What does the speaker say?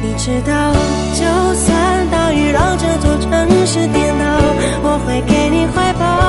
你知道，就算大雨让这座城市颠倒，我会给你怀抱。